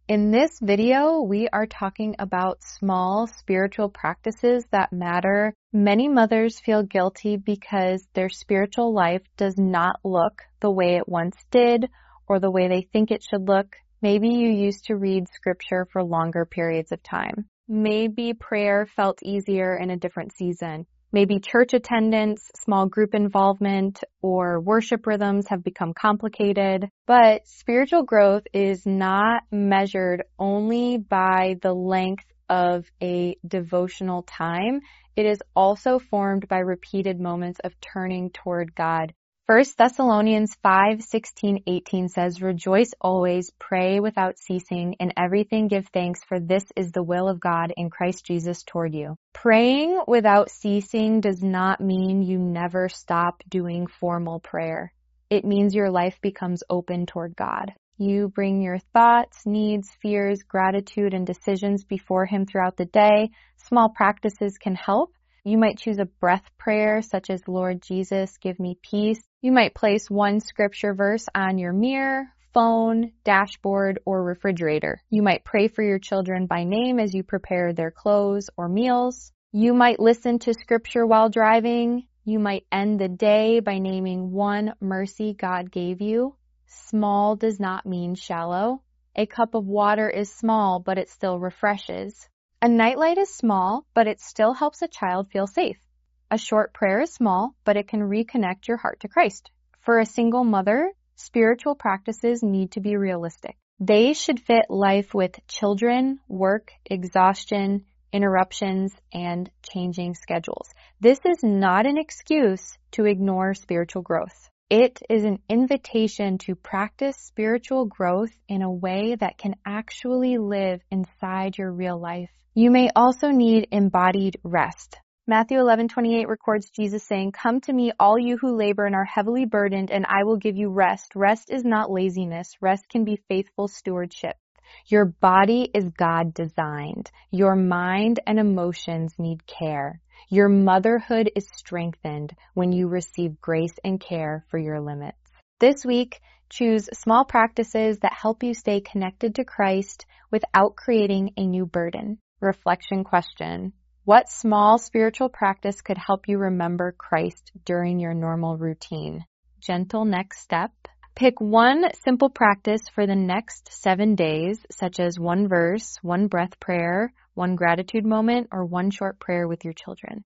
In this video, we are talking about small spiritual practices that matter. Many mothers feel guilty because their spiritual life does not look the way it once did or the way they think it should look. Maybe you used to read scripture for longer periods of time. Maybe prayer felt easier in a different season. Maybe church attendance, small group involvement, or worship rhythms have become complicated. But spiritual growth is not measured only by the length of a devotional time. It is also formed by repeated moments of turning toward God. 1 Thessalonians 5:16-18 says, "Rejoice always, pray without ceasing, in everything give thanks, for this is the will of God in Christ Jesus toward you." Praying without ceasing does not mean you never stop doing formal prayer. It means your life becomes open toward God. You bring your thoughts, needs, fears, gratitude, and decisions before Him throughout the day. Small practices can help. You might choose a breath prayer such as, "Lord Jesus, give me peace." You might place one scripture verse on your mirror, phone, dashboard, or refrigerator. You might pray for your children by name as you prepare their clothes or meals. You might listen to scripture while driving. You might end the day by naming one mercy God gave you. Small does not mean shallow. A cup of water is small, but it still refreshes. A nightlight is small, but it still helps a child feel safe. A short prayer is small, but it can reconnect your heart to Christ. For a single mother, spiritual practices need to be realistic. They should fit life with children, work, exhaustion, interruptions, and changing schedules. This is not an excuse to ignore spiritual growth. It is an invitation to practice spiritual growth in a way that can actually live inside your real life. You may also need embodied rest. Matthew 11:28 records Jesus saying, "Come to me, all you who labor and are heavily burdened, and I will give you rest." Rest is not laziness. Rest can be faithful stewardship. Your body is God-designed. Your mind and emotions need care. Your motherhood is strengthened when you receive grace and care for your limits. This week, choose small practices that help you stay connected to Christ without creating a new burden. Reflection question: what small spiritual practice could help you remember Christ during your normal routine? Gentle next step. Pick one simple practice for the next 7 days, such as one verse, one breath prayer, one gratitude moment, or one short prayer with your children.